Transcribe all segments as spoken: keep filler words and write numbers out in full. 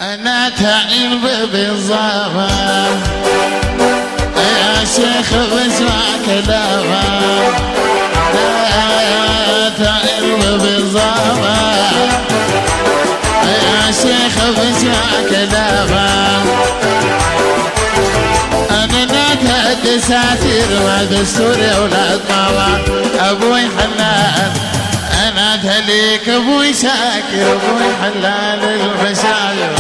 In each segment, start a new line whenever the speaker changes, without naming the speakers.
أنا تعب بالظبا يا شيخ بسمع كلامه. أنا تعب بالظبا يا شيخ بسمع كلامه. أنا نادى دساتير ودستوري أولاد ماما أبوي حنان. أنا تهليك أبوي شاكر أبوي حلال المشاعر.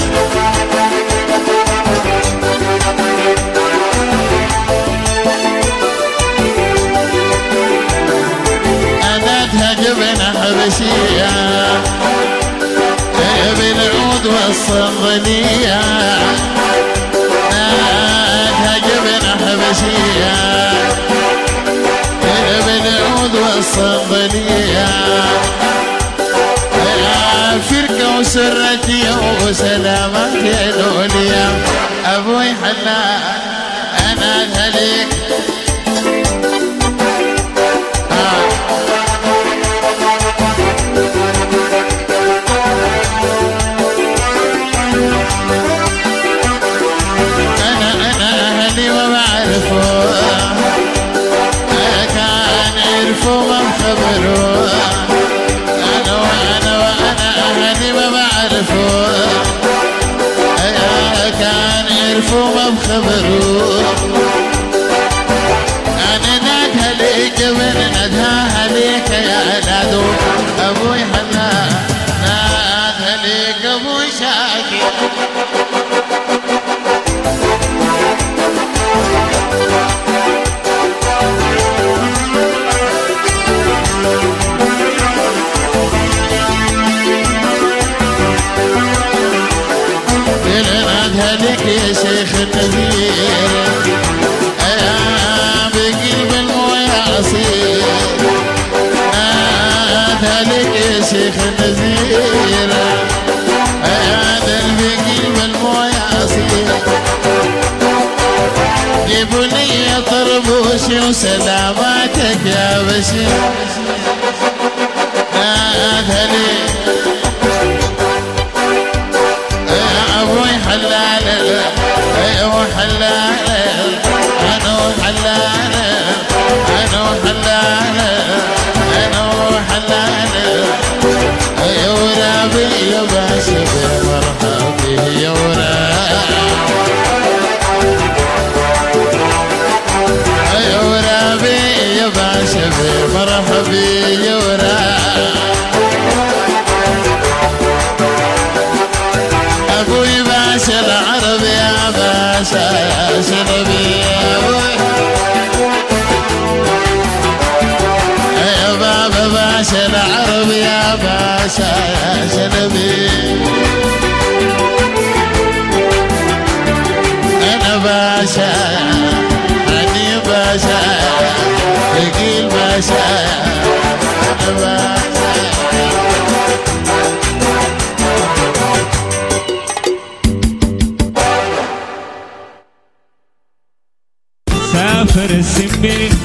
أنا تهجبنا حبشية بالعود والصنظلية. تهجبنا حبشية بالعود والصنظلية. فرقة وسرتي وسلامتي الأولية أبوي حنان. أنا هليك أنا أنا أهلي وما عرفوا كان عرفوا ما بخبروا. أنا وأنا وأنا أهلي ما بعرفوا كان عرفوا ما بخبروا. أنا نادها ليك من ندها ليك يا نادو أبوي حنان. نادها ليك أبوي شاكر. لك يا شيخ النذير يا بقلب المويه عصير. نادها لك يا شيخ النذير يا بقلب المويه عصير. جيبوا لي طربوشي وسلاماتك يا بشير. نادها لي أبوي حلال أيوه حلال. أنا حلال أنا حلال أنا حلال. يا ورابي يا باشا بمرحبي يا ورابي. يا ورابي يا باشا بمرحبي يا ورابي. أبوي باشا العرب يا باشا يا شربي يا أبوي. يا بابا باشا العرب يا باشا يا شربي. أنا باشا أني باشا ثقيل باشا. أنا باشا
سافر السمي